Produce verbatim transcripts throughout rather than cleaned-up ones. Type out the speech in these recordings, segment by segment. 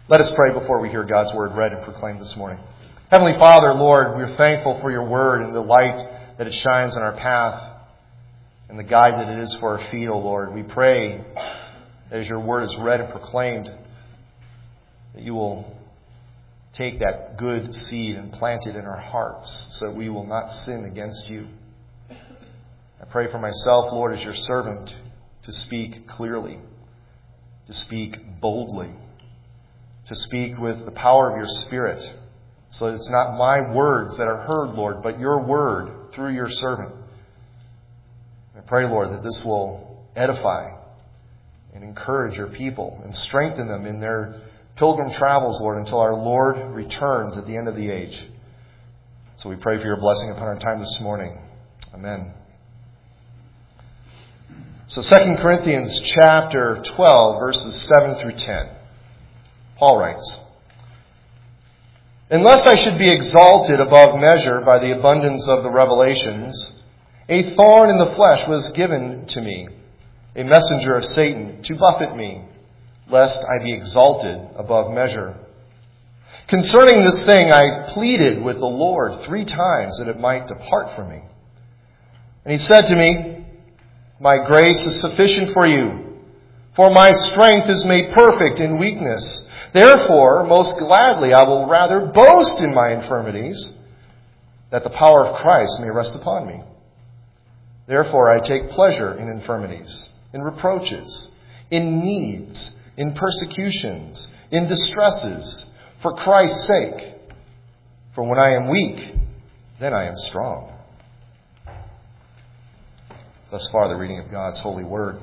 Let us pray before we hear God's word read and proclaimed this morning. Heavenly Father, Lord, we're thankful for your word and the light that it shines on our path and the guide that it is for our feet, O Lord. We pray that as your word is read and proclaimed, that you will take that good seed and plant it in our hearts so that we will not sin against you. I pray for myself, Lord, as your servant, to speak clearly, to speak boldly, to speak with the power of your Spirit, so that it's not my words that are heard, Lord, but your word through your servant. I pray, Lord, that this will edify and encourage your people and strengthen them in their pilgrim travels, Lord, until our Lord returns at the end of the age. So we pray for your blessing upon our time this morning. Amen. So Second Corinthians chapter twelve, verses seven through ten. Paul writes, "Unless I should be exalted above measure by the abundance of the revelations, a thorn in the flesh was given to me, a messenger of Satan to buffet me, lest I be exalted above measure. Concerning this thing I pleaded with the Lord three times that it might depart from me. And he said to me, 'My grace is sufficient for you, for my strength is made perfect in weakness. Therefore, most gladly I will rather boast in my infirmities, that the power of Christ may rest upon me. Therefore I take pleasure in infirmities, in reproaches, in needs, in persecutions, in distresses, for Christ's sake. For when I am weak, then I am strong.'" Thus far, the reading of God's holy word.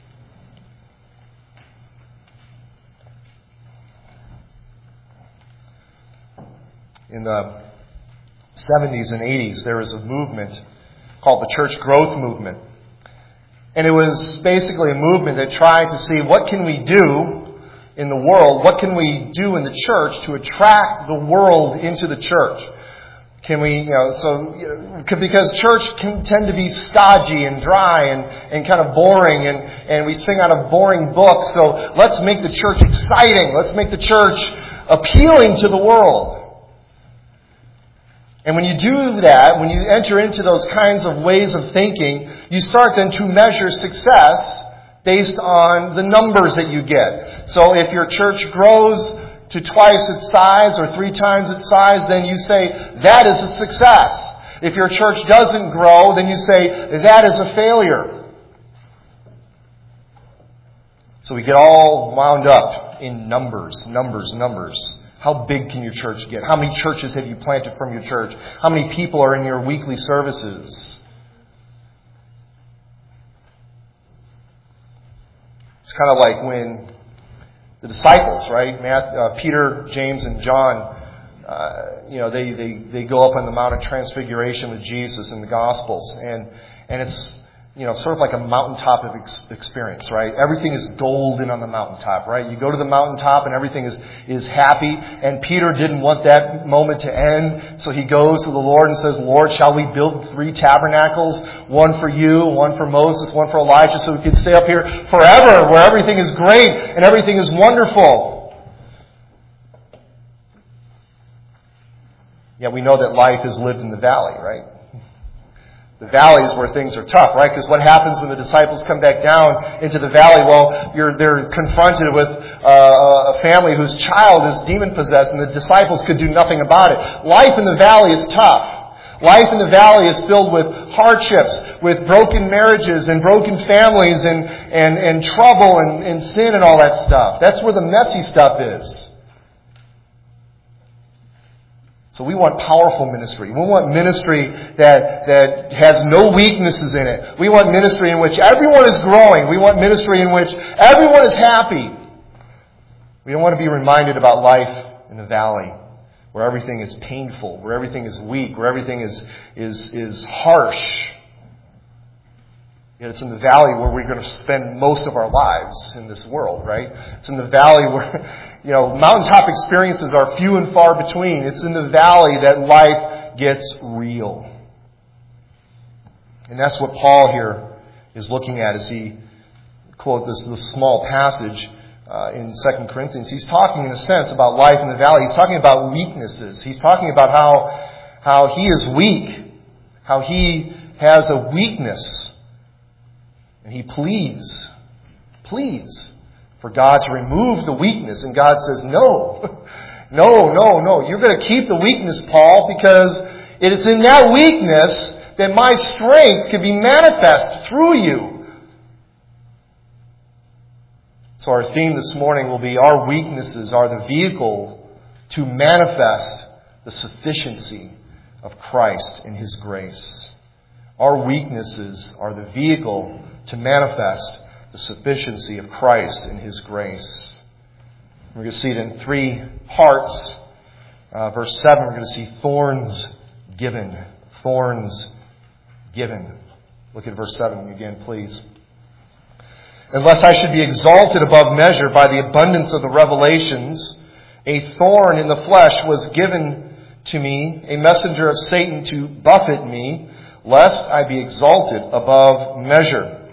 In the seventies and eighties, there was a movement called the Church Growth Movement. And it was basically a movement that tried to see what can we do in the world, what can we do in the church to attract the world into the church. Can we, you know, so, you know, because church can tend to be stodgy and dry and, and kind of boring, and, and we sing out of boring books, so let's make the church exciting. Let's make the church appealing to the world. And when you do that, when you enter into those kinds of ways of thinking, you start then to measure success based on the numbers that you get. So if your church grows to twice its size or three times its size, then you say, that is a success. If your church doesn't grow, then you say, that is a failure. So we get all wound up in numbers, numbers, numbers. How big can your church get? How many churches have you planted from your church? How many people are in your weekly services? It's kind of like when the disciples, right? Matt, uh, Peter, James, and John, uh, you know, they, they, they go up on the Mount of Transfiguration with Jesus in the Gospels. And, and it's, you know, sort of like a mountaintop of ex- experience, right? Everything is golden on the mountaintop, right? You go to the mountaintop and everything is, is happy. And Peter didn't want that moment to end. So he goes to the Lord and says, "Lord, shall we build three tabernacles? One for you, one for Moses, one for Elijah, so we can stay up here forever where everything is great and everything is wonderful." Yeah, we know that life is lived in the valley, right? The valley is where things are tough, right? Because what happens when the disciples come back down into the valley? Well, you're, they're confronted with uh, a family whose child is demon-possessed, and the disciples could do nothing about it. Life in the valley is tough. Life in the valley is filled with hardships, with broken marriages and broken families and, and, and trouble and, and sin and all that stuff. That's where the messy stuff is. So we want powerful ministry. We want ministry that, that has no weaknesses in it. We want ministry in which everyone is growing. We want ministry in which everyone is happy. We don't want to be reminded about life in the valley, where everything is painful, where everything is weak, where everything is, is, is harsh. Yet it's in the valley where we're going to spend most of our lives in this world, right? It's in the valley where, you know, mountaintop experiences are few and far between. It's in the valley that life gets real. And that's what Paul here is looking at as he quote this, this small passage uh, in Second Corinthians, he's talking in a sense about life in the valley. He's talking about weaknesses. He's talking about how, how he is weak, how he has a weakness. And he pleads, pleads for God to remove the weakness. And God says, no, no, no, no. You're going to keep the weakness, Paul, because it is in that weakness that my strength can be manifest through you. So our theme this morning will be our weaknesses are the vehicle to manifest the sufficiency of Christ in His grace. Our weaknesses are the vehicle to manifest the sufficiency of Christ in His grace. We're going to see it in three parts. Uh, verse seven, we're going to see thorns given. Thorns given. Look at verse seven again, please. Unless I should be exalted above measure by the abundance of the revelations, a thorn in the flesh was given to me, a messenger of Satan to buffet me, lest I be exalted above measure.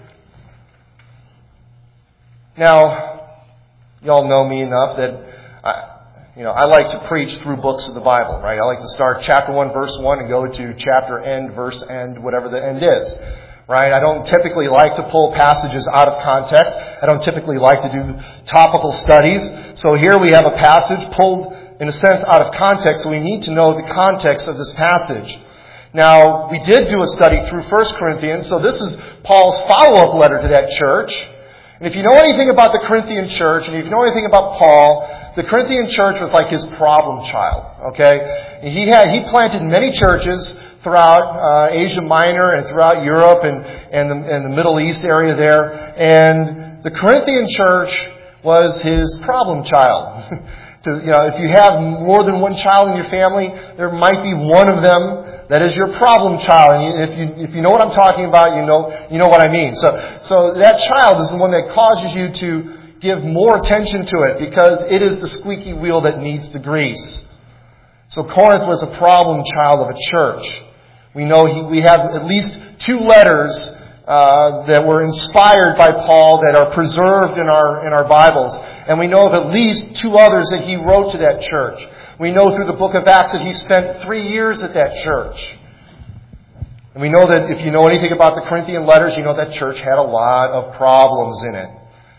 Now, y'all know me enough that I, you know, I like to preach through books of the Bible, right? I like to start chapter one, verse one, and go to chapter end, verse end, whatever the end is. Right? I don't typically like to pull passages out of context. I don't typically like to do topical studies. So here we have a passage pulled, in a sense, out of context. So we need to know the context of this passage. Now, we did do a study through First Corinthians. So this is Paul's follow-up letter to that church. And if you know anything about the Corinthian church, and if you know anything about Paul, the Corinthian church was like his problem child. Okay? And he had, he planted many churches throughout uh, Asia Minor and throughout Europe and, and, the, and the Middle East area there. And the Corinthian church was his problem child. to, you know, if you have more than one child in your family, there might be one of them that is your problem child. And if you, if you know what I'm talking about, you know, you know what I mean. So, so that child is the one that causes you to give more attention to it because it is the squeaky wheel that needs the grease. So Corinth was a problem child of a church. We know he, we have at least two letters uh, that were inspired by Paul that are preserved in our in our Bibles. And we know of at least two others that he wrote to that church. We know through the book of Acts that he spent three years at that church. And we know that if you know anything about the Corinthian letters, you know that church had a lot of problems in it.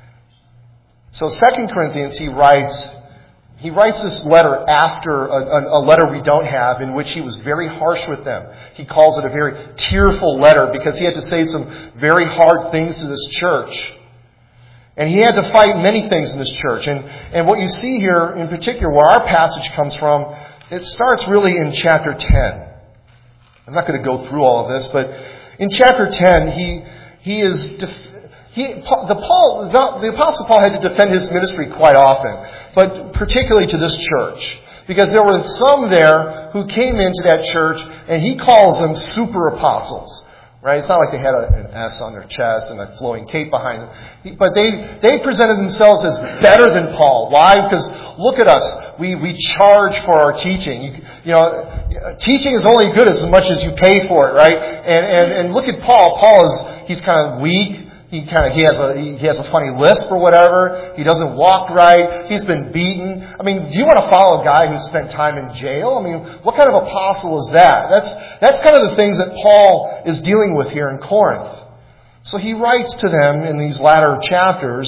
So Second Corinthians, he writes... He writes this letter after a, a letter we don't have in which he was very harsh with them. He calls it a very tearful letter because he had to say some very hard things to this church. And he had to fight many things in this church. And, and what you see here in particular, where our passage comes from, it starts really in chapter ten. I'm not going to go through all of this, but in chapter ten, he he is... Def- He, the, Paul, the, the Apostle Paul had to defend his ministry quite often, but particularly to this church. Because there were some there who came into that church, and he calls them super apostles. Right? It's not like they had a, an S on their chest and a flowing cape behind them. But they, they presented themselves as better than Paul. Why? Because look at us. We, we charge for our teaching. You, you know, teaching is only good as much as you pay for it, right? And, and, and look at Paul. Paul is, he's kind of weak. He kind of, he has a, he has a funny lisp or whatever. He doesn't walk right. He's been beaten. I mean, do you want to follow a guy who spent time in jail? I mean, what kind of apostle is that? That's, that's kind of the things that Paul is dealing with here in Corinth. So he writes to them in these latter chapters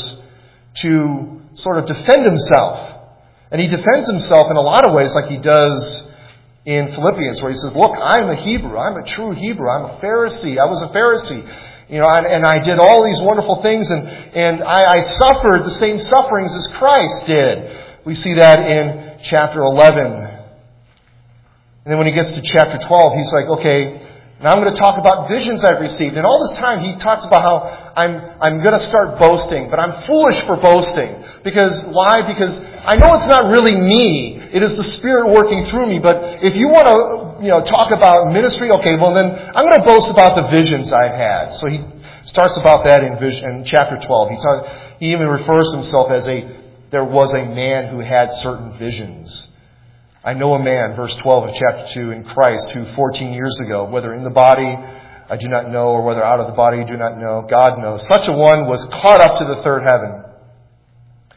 to sort of defend himself. And he defends himself in a lot of ways like he does in Philippians, where he says, look, I'm a Hebrew. I'm a true Hebrew. I'm a Pharisee. I was a Pharisee. You know, and, and I did all these wonderful things, and, and I, I suffered the same sufferings as Christ did. We see that in chapter eleven. And then when he gets to chapter twelve, he's like, okay, now I'm going to talk about visions I've received. And all this time he talks about how I'm, I'm going to start boasting, but I'm foolish for boasting. Because, why? Because I know it's not really me. It is the Spirit working through me. But if you want to, you know, talk about ministry, okay, well then I'm going to boast about the visions I've had. So he starts about that in, vision, in chapter twelve. He, talk, he even refers to himself as a, there was a man who had certain visions. I know a man, verse twelve of chapter two, in Christ, who fourteen years ago, whether in the body I do not know, or whether out of the body I do not know, God knows. Such a one was caught up to the third heaven.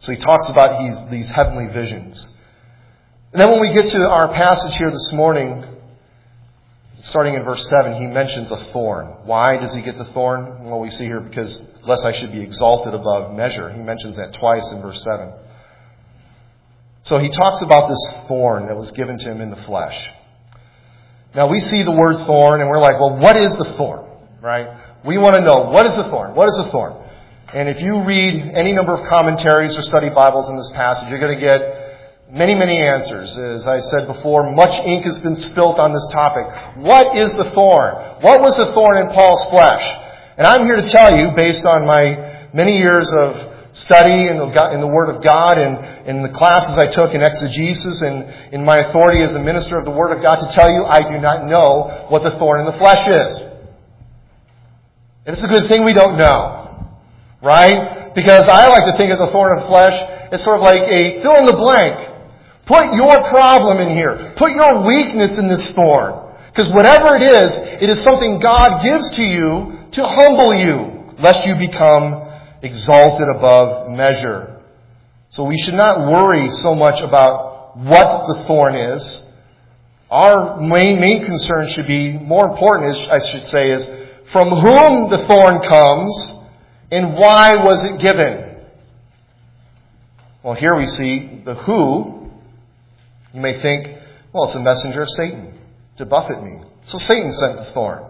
So he talks about these, these heavenly visions. And then when we get to our passage here this morning, starting in verse seven, he mentions a thorn. Why does he get the thorn? Well, we see here, because lest I should be exalted above measure. He mentions that twice in verse seven. So he talks about this thorn that was given to him in the flesh. Now we see the word thorn and we're like, well, what is the thorn? Right? We want to know, what is the thorn? What is the thorn? And if you read any number of commentaries or study Bibles in this passage, you're going to get many, many answers. As I said before, much ink has been spilt on this topic. What is the thorn? What was the thorn in Paul's flesh? And I'm here to tell you, based on my many years of study in the, in the Word of God and in the classes I took in exegesis and in my authority as a minister of the Word of God, to tell you I do not know what the thorn in the flesh is. And it's a good thing we don't know. Right? Because I like to think of the thorn of the flesh as sort of like a fill in the blank. Put your problem in here. Put your weakness in this thorn. Because whatever it is, it is something God gives to you to humble you, lest you become exalted above measure. So we should not worry so much about what the thorn is. Our main, main concern should be, more important, I should say, is from whom the thorn comes and why was it given? Well, here we see the who. You may think, well, it's a messenger of Satan to buffet me. So Satan sent the thorn.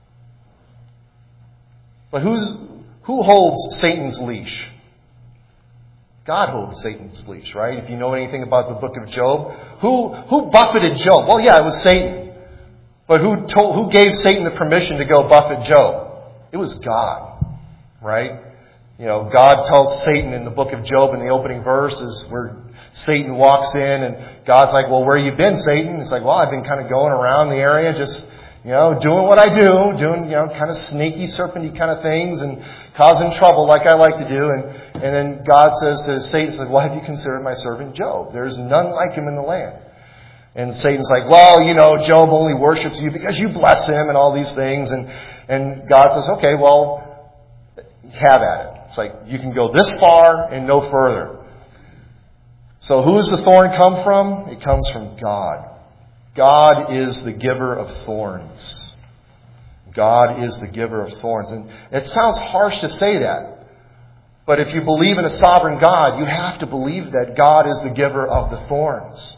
But who's, who holds Satan's leash? God holds Satan's leash, right? If you know anything about the book of Job, who, who buffeted Job? Well, yeah, it was Satan. But who told, who gave Satan the permission to go buffet Job? It was God. Right? You know, God tells Satan in the book of Job in the opening verses where Satan walks in and God's like, well, where you been, Satan? It's like, well, I've been kind of going around the area just, you know, doing what I do, doing, you know, kind of snaky, serpenty kind of things and causing trouble like I like to do. And, and then God says to Satan, like, well, have you considered my servant Job? There's none like him in the land. And Satan's like, well, you know, Job only worships you because you bless him and all these things. And, and God says, okay, well, have at it. It's like you can go this far and no further. So who does the thorn come from? It comes from God. God is the giver of thorns. God is the giver of thorns. And it sounds harsh to say that. But if you believe in a sovereign God, you have to believe that God is the giver of the thorns.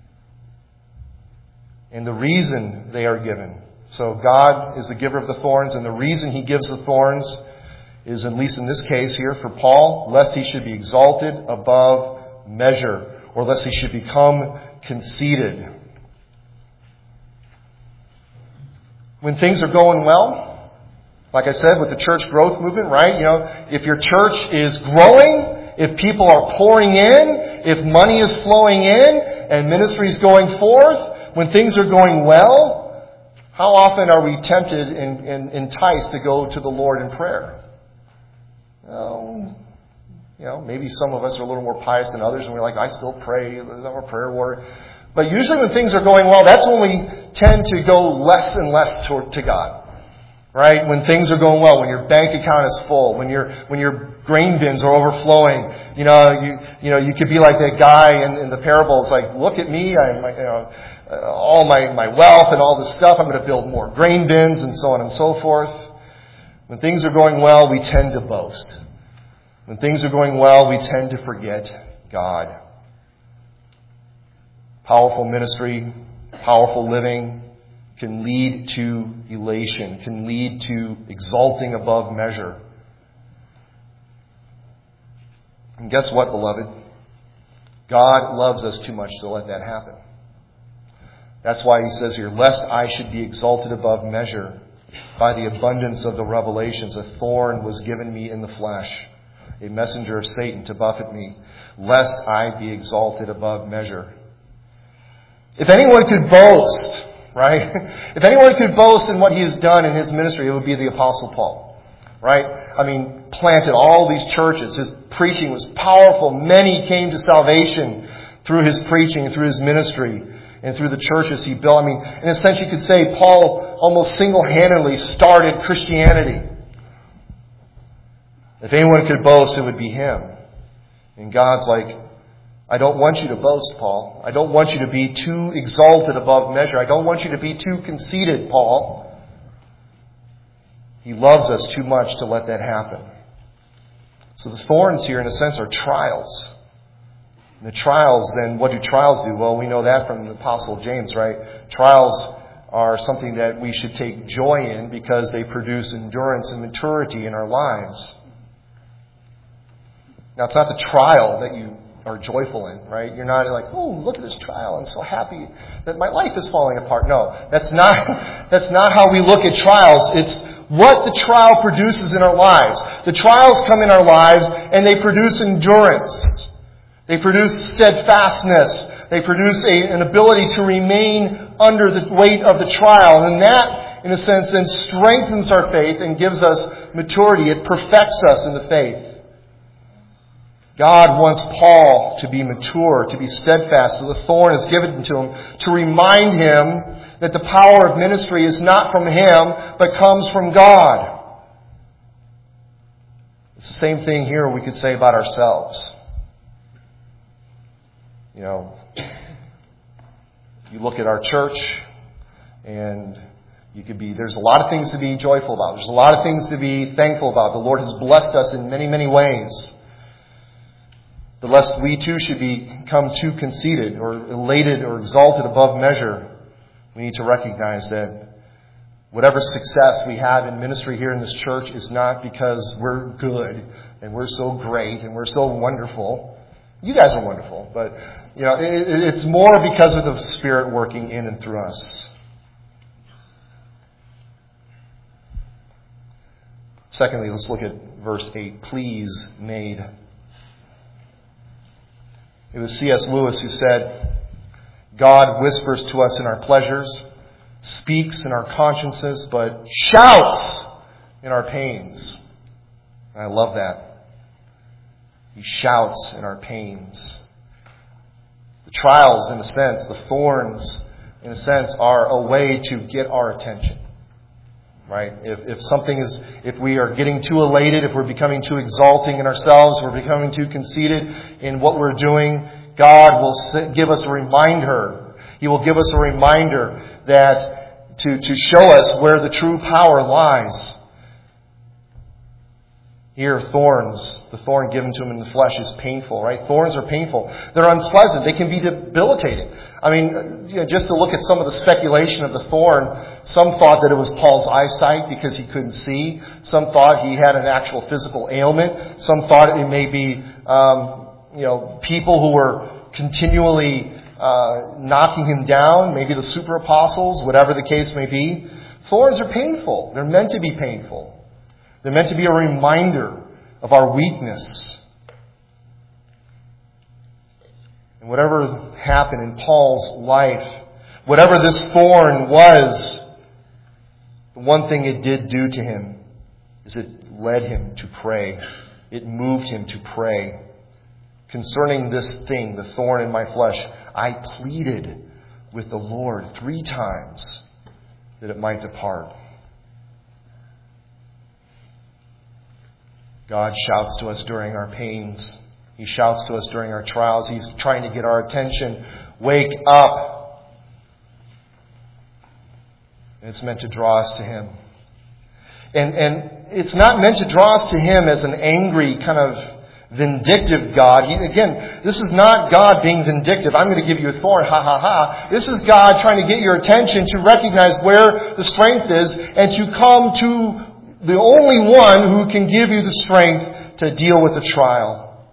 And the reason they are given. So God is the giver of the thorns, and the reason He gives the thorns is, at least in this case here for Paul, lest he should be exalted above measure, or lest he should become conceited. When things are going well, like I said, with the church growth movement, right? You know, if your church is growing, if people are pouring in, if money is flowing in, and ministry is going forth, when things are going well, how often are we tempted and, and enticed to go to the Lord in prayer? Um, you know, maybe some of us are a little more pious than others, and we're like, I still pray, I'm a prayer warrior. But usually when things are going well, that's when we tend to go less and less to, to God. Right? When things are going well, when your bank account is full, when your when your grain bins are overflowing, you know, you you know, you could be like that guy in, in the parables, like, look at me, I my, you know, uh, all my, my wealth and all this stuff, I'm going to build more grain bins and so on and so forth. When things are going well, we tend to boast. When things are going well, we tend to forget God. Powerful ministry, powerful living can lead to elation, can lead to exalting above measure. And guess what, beloved? God loves us too much to let that happen. That's why He says here, lest I should be exalted above measure. By the abundance of the revelations, a thorn was given me in the flesh, a messenger of Satan to buffet me, lest I be exalted above measure. If anyone could boast, right? If anyone could boast in what he has done in his ministry, it would be the Apostle Paul, right? I mean, planted all these churches. His preaching was powerful. Many came to salvation through his preaching, through his ministry, and through the churches he built. I mean, in a sense, you could say Paul almost single-handedly started Christianity. If anyone could boast, it would be him. And God's like, I don't want you to boast, Paul. I don't want you to be too exalted above measure. I don't want you to be too conceited, Paul. He loves us too much to let that happen. So the thorns here, in a sense, are trials. And the trials, then, what do trials do? Well, we know that from the Apostle James, right? Trials are something that we should take joy in because they produce endurance and maturity in our lives. Now, it's not the trial that you are joyful in, right? You're not like, oh, look at this trial. I'm so happy that my life is falling apart. No, that's not, that's not how we look at trials. It's what the trial produces in our lives. The trials come in our lives and they produce endurance. They produce steadfastness. They produce a, an ability to remain under the weight of the trial. And that, in a sense, then strengthens our faith and gives us maturity. It perfects us in the faith. God wants Paul to be mature, to be steadfast. So the thorn is given to him to remind him that the power of ministry is not from him, but comes from God. It's the same thing here we could say about ourselves. You know, you look at our church and you could be, there's a lot of things to be joyful about. There's a lot of things to be thankful about. The Lord has blessed us in many, many ways. But lest we too should become too conceited or elated or exalted above measure, we need to recognize that whatever success we have in ministry here in this church is not because we're good and we're so great and we're so wonderful. You guys are wonderful, but you know it, it's more because of the Spirit working in and through us. Secondly, let's look at verse eight. Please made. It was C S Lewis who said, God whispers to us in our pleasures, speaks in our consciences, but shouts in our pains. And I love that. He shouts in our pains. The trials, in a sense, the thorns, in a sense, are a way to get our attention. Right? If, if something is, if we are getting too elated, if we're becoming too exalting in ourselves, we're becoming too conceited in what we're doing, God will give us a reminder. He will give us a reminder that to, to show us where the true power lies. Here, thorns, the thorn given to him in the flesh is painful, right? Thorns are painful. They're unpleasant. They can be debilitating. I mean, you know, just to look at some of the speculation of the thorn, some thought that it was Paul's eyesight because he couldn't see. Some thought he had an actual physical ailment. Some thought it may be, um, you know, people who were continually uh, knocking him down, maybe the super apostles, whatever the case may be. Thorns are painful. They're meant to be painful. They're meant to be a reminder of our weakness. And whatever happened in Paul's life, whatever this thorn was, the one thing it did do to him is it led him to pray. It moved him to pray. Concerning this thing, the thorn in my flesh, I pleaded with the Lord three times that it might depart. God shouts to us during our pains. He shouts to us during our trials. He's trying to get our attention. Wake up. And it's meant to draw us to Him. And, and it's not meant to draw us to Him as an angry, kind of vindictive God. He, again, this is not God being vindictive. I'm going to give you a thorn, ha ha ha. This is God trying to get your attention to recognize where the strength is and to come to the only one who can give you the strength to deal with the trial.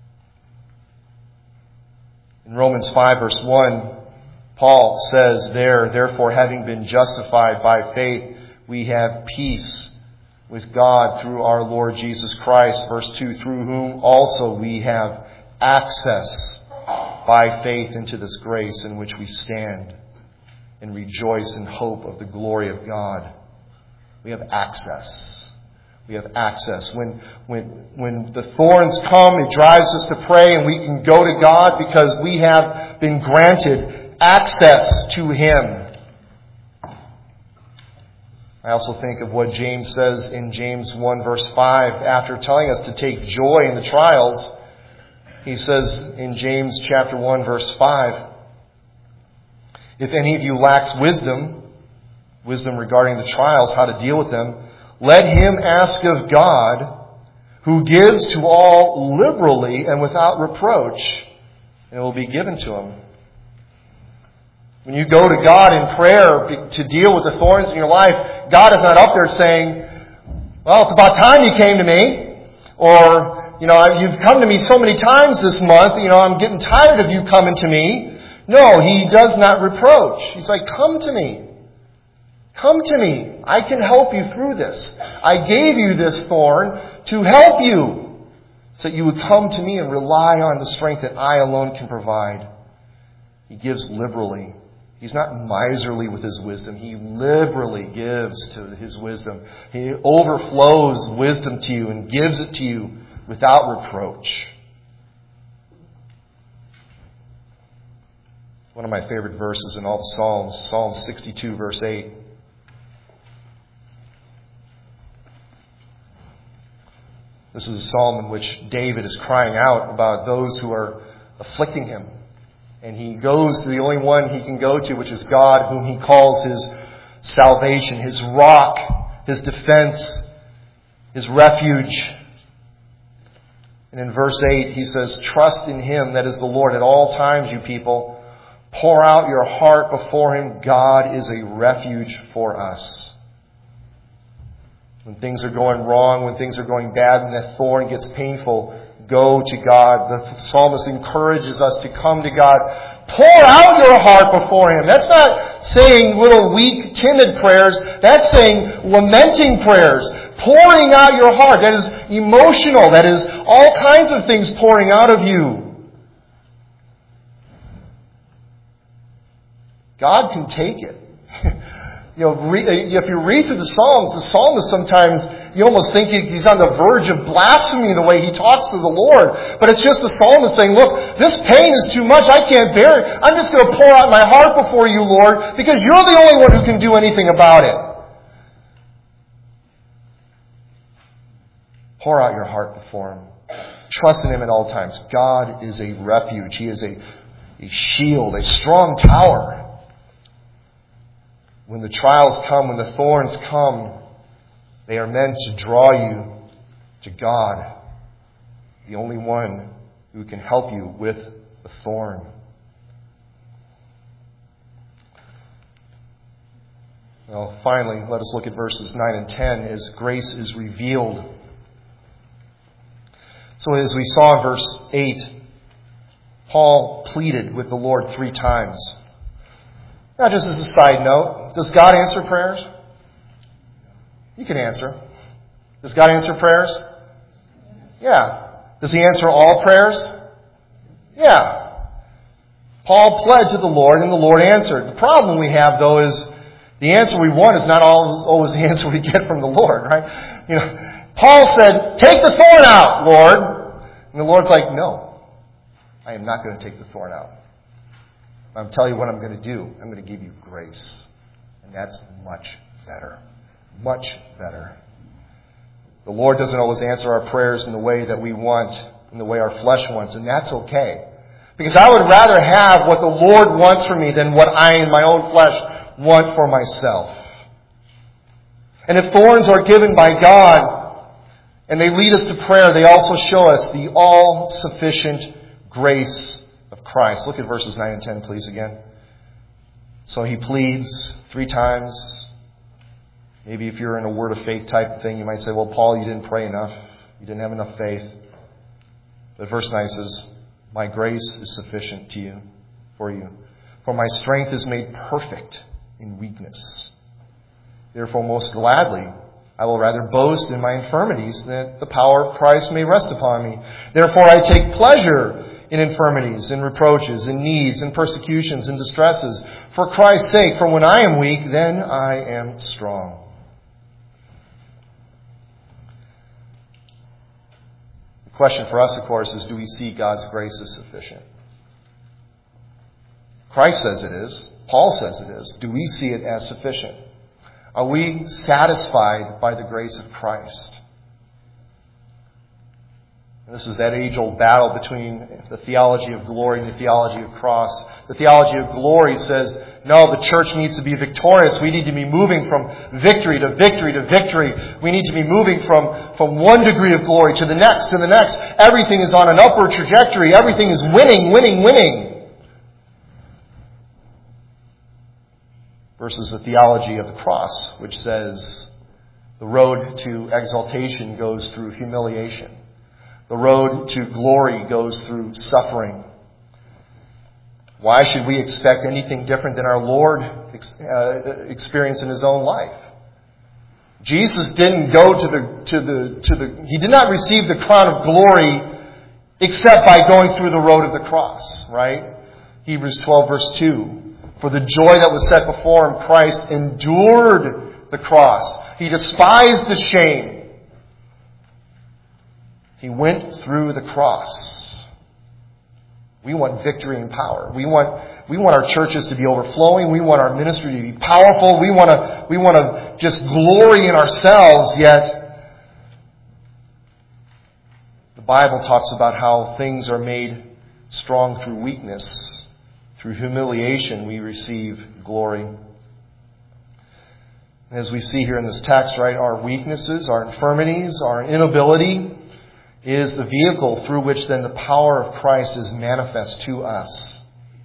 In Romans five verse one, Paul says there, therefore having been justified by faith, we have peace with God through our Lord Jesus Christ. Verse two, through whom also we have access by faith into this grace in which we stand and rejoice in hope of the glory of God. We have access. We have access. When, when, when the thorns come, it drives us to pray and we can go to God because we have been granted access to Him. I also think of what James says in James one verse five. After telling us to take joy in the trials, He says in James chapter one, verse five, if any of you lacks wisdom, wisdom regarding the trials, how to deal with them, let him ask of God, who gives to all liberally and without reproach, and it will be given to him. When you go to God in prayer to deal with the thorns in your life, God is not up there saying, well, it's about time you came to me. Or, you know, you've come to me so many times this month, you know, I'm getting tired of you coming to me. No, He does not reproach. He's like, come to me. Come to me. I can help you through this. I gave you this thorn to help you, so that you would come to me and rely on the strength that I alone can provide. He gives liberally. He's not miserly with His wisdom. He liberally gives to His wisdom. He overflows wisdom to you and gives it to you without reproach. One of my favorite verses in all the Psalms, Psalm sixty-two, verse eight. This is a psalm in which David is crying out about those who are afflicting him. And he goes to the only one he can go to, which is God, whom he calls his salvation, his rock, his defense, his refuge. And in verse eight, he says, trust in Him, that is the Lord, at all times, you people. Pour out your heart before Him. God is a refuge for us. When things are going wrong, when things are going bad, when that thorn gets painful, go to God. The psalmist encourages us to come to God. Pour out your heart before Him. That's not saying little weak, timid prayers. That's saying lamenting prayers. Pouring out your heart. That is emotional. That is all kinds of things pouring out of you. God can take it. You know, if you read through the Psalms, the psalmist sometimes, you almost think he's on the verge of blasphemy the way he talks to the Lord. But it's just the psalmist saying, look, this pain is too much. I can't bear it. I'm just going to pour out my heart before you, Lord, because you're the only one who can do anything about it. Pour out your heart before Him. Trust in Him at all times. God is a refuge. He is a, a shield, a strong tower. When the trials come, when the thorns come, they are meant to draw you to God, the only one who can help you with the thorn. Well, finally, let us look at verses nine and ten as grace is revealed. So as we saw in verse eight, Paul pleaded with the Lord three times. Now, just as a side note, does God answer prayers? You can answer. Does God answer prayers? Yeah. Does He answer all prayers? Yeah. Paul pled to the Lord and the Lord answered. The problem we have, though, is the answer we want is not always, always the answer we get from the Lord, right? You know, Paul said, take the thorn out, Lord. And the Lord's like, no, I am not going to take the thorn out. I'm telling you what I'm going to do. I'm going to give you grace. And that's much better. Much better. The Lord doesn't always answer our prayers in the way that we want, in the way our flesh wants, and that's okay. Because I would rather have what the Lord wants for me than what I in my own flesh want for myself. And if thorns are given by God and they lead us to prayer, they also show us the all-sufficient grace of Christ. Look at verses nine and ten, please, again. So he pleads three times. Maybe if you're in a word of faith type of thing, you might say, well, Paul, you didn't pray enough. You didn't have enough faith. But verse nine says, my grace is sufficient to you, for you. For my strength is made perfect in weakness. Therefore, most gladly, I will rather boast in my infirmities, that the power of Christ may rest upon me. Therefore, I take pleasure in infirmities, in reproaches, in needs, in persecutions, in distresses, for Christ's sake. For when I am weak, then I am strong. The question for us, of course, is do we see God's grace as sufficient? Christ says it is. Paul says it is. Do we see it as sufficient? Are we satisfied by the grace of Christ? And this is that age-old battle between the theology of glory and the theology of cross. The theology of glory says, no, the church needs to be victorious. We need to be moving from victory to victory to victory. We need to be moving from, from one degree of glory to the next, to the next. Everything is on an upward trajectory. Everything is winning, winning, winning. Versus the theology of the cross, which says the road to exaltation goes through humiliation. The road to glory goes through suffering. Why should we expect anything different than our Lord uh, experienced in His own life? Jesus didn't go to the, to the, to the, He did not receive the crown of glory except by going through the road of the cross, right? Hebrews twelve verse two. For the joy that was set before Him, Christ endured the cross. He despised the shame. He went through the cross. We want victory and power. We want, we want our churches to be overflowing. We want our ministry to be powerful. We want to, we want to just glory in ourselves, yet the Bible talks about how things are made strong through weakness. Through humiliation, we receive glory. As we see here in this text, right, our weaknesses, our infirmities, our inability is the vehicle through which then the power of Christ is manifest to us.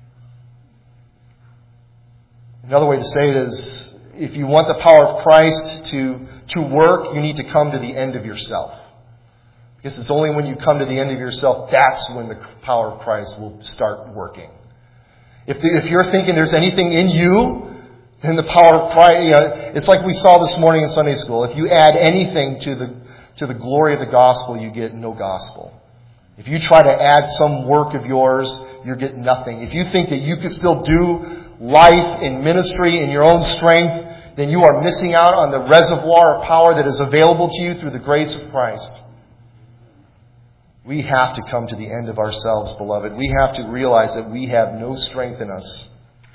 Another way to say it is, if you want the power of Christ to, to work, you need to come to the end of yourself. Because it's only when you come to the end of yourself, that's when the power of Christ will start working. If, the, if you're thinking there's anything in you, then the power of Christ, you know, it's like we saw this morning in Sunday school. If you add anything to the to the glory of the gospel, you get no gospel. If you try to add some work of yours, you get nothing. If you think that you can still do life in ministry in your own strength, then you are missing out on the reservoir of power that is available to you through the grace of Christ. We have to come to the end of ourselves, beloved. We have to realize that we have no strength in us.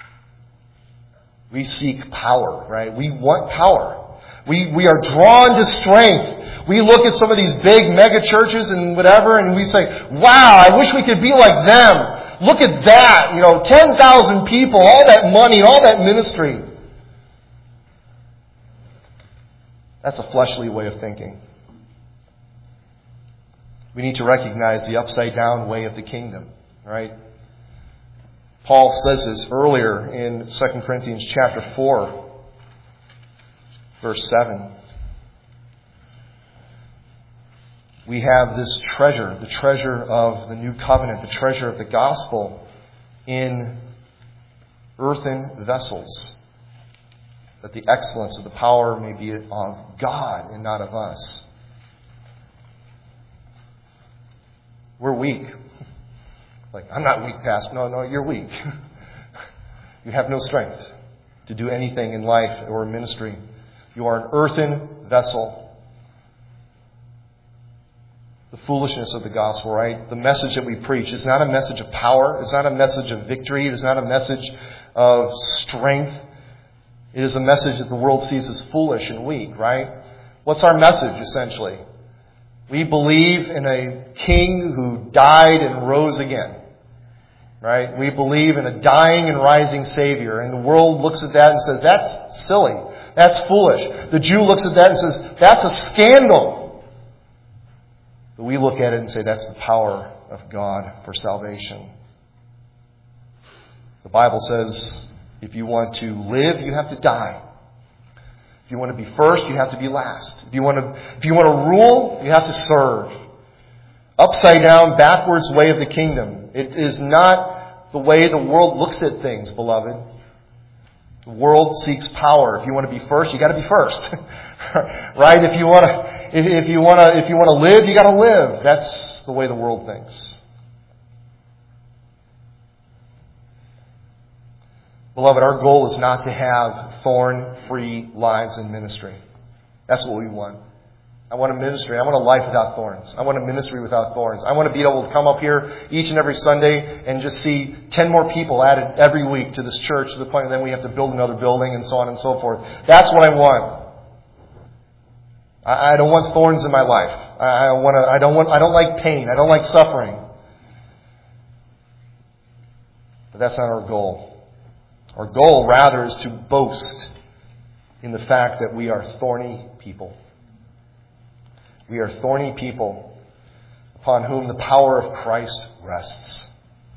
We seek power, right? We want power. We, we are drawn to strength. We look at some of these big mega churches and whatever, and we say, wow, I wish we could be like them. Look at that. You know, ten thousand people, all that money, all that ministry. That's a fleshly way of thinking. We need to recognize the upside down way of the kingdom, right? Paul says this earlier in Second Corinthians chapter four, verse seven. We have this treasure, the treasure of the new covenant, the treasure of the gospel in earthen vessels, that the excellence of the power may be of God and not of us. We're weak. Like, I'm not weak, Pastor. No, no, you're weak. You have no strength to do anything in life or in ministry. You are an earthen vessel. The foolishness of the gospel, right? The message that we preach is not a message of power. It's not a message of victory. It is not a message of strength. It is a message that the world sees as foolish and weak, right? What's our message, essentially? We believe in a king who died and rose again, right? We believe in a dying and rising Savior. And the world looks at that and says, that's silly. That's foolish. The Jew looks at that and says, that's a scandal. But we look at it and say that's the power of God for salvation. The Bible says if you want to live, you have to die. If you want to be first, you have to be last. If you want to, if you want to rule, you have to serve. Upside down, backwards way of the kingdom. It is not the way the world looks at things, beloved. The world seeks power. If you want to be first, you got to be first. Right? If you want to, if, if you want to, if you want to live, you got to live. That's the way the world thinks. Beloved, our goal is not to have thorn-free lives in ministry. That's what we want. I want a ministry. I want a life without thorns. I want a ministry without thorns. I want to be able to come up here each and every Sunday and just see ten more people added every week to this church to the point that then we have to build another building and so on and so forth. That's what I want. I don't want thorns in my life. I want to. I don't want. I don't like pain. I don't like suffering. But that's not our goal. Our goal, rather, is to boast in the fact that we are thorny people. We are thorny people upon whom the power of Christ rests.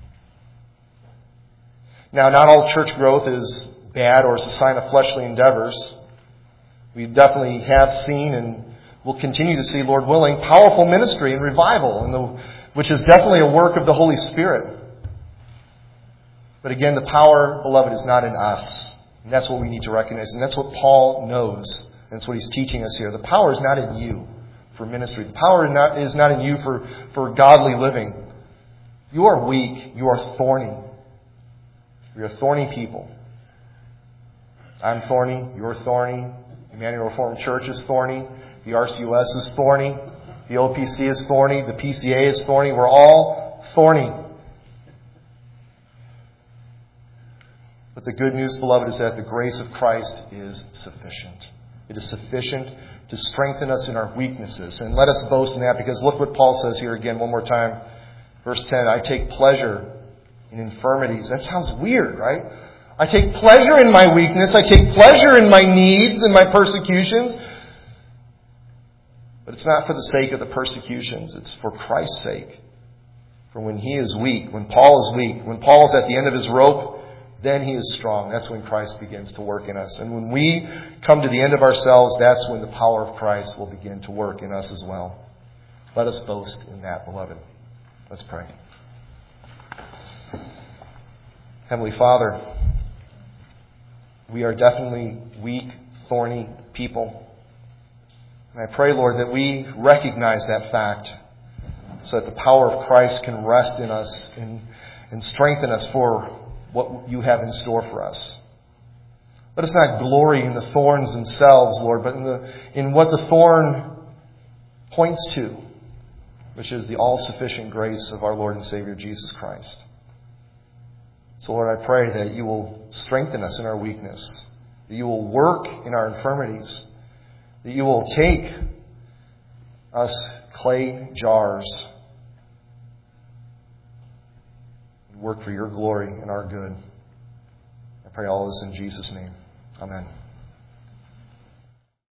Now, not all church growth is bad or is a sign of fleshly endeavors. We definitely have seen and will continue to see, Lord willing, powerful ministry and revival, in the, which is definitely a work of the Holy Spirit. But again, the power, beloved, is not in us. And that's what we need to recognize. And that's what Paul knows. And that's what he's teaching us here. The power is not in you for ministry. The power is not, is not in you for, for godly living. You are weak. You are thorny. We are thorny people. I'm thorny. You're thorny. Emmanuel Reformed Church is thorny. The R C U S is thorny. The O P C is thorny. The P C A is thorny. We're all thorny. But the good news, beloved, is that the grace of Christ is sufficient. It is sufficient to strengthen us in our weaknesses. And let us boast in that, because look what Paul says here again one more time. Verse ten, I take pleasure in infirmities. That sounds weird, right? I take pleasure in my weakness. I take pleasure in my needs and my persecutions. But it's not for the sake of the persecutions. It's for Christ's sake. For when he is weak, when Paul is weak, when Paul is at the end of his rope, then he is strong. That's when Christ begins to work in us. And when we come to the end of ourselves, that's when the power of Christ will begin to work in us as well. Let us boast in that, beloved. Let's pray. Heavenly Father, we are definitely weak, thorny people. And I pray, Lord, that we recognize that fact so that the power of Christ can rest in us and, and strengthen us for what you have in store for us. Let us not glory in the thorns themselves, Lord, but in the in what the thorn points to, which is the all-sufficient grace of our Lord and Savior Jesus Christ. So, Lord, I pray that you will strengthen us in our weakness, that you will work in our infirmities, that you will take us clay jars and work for your glory and our good. I pray all this in Jesus' name. Amen.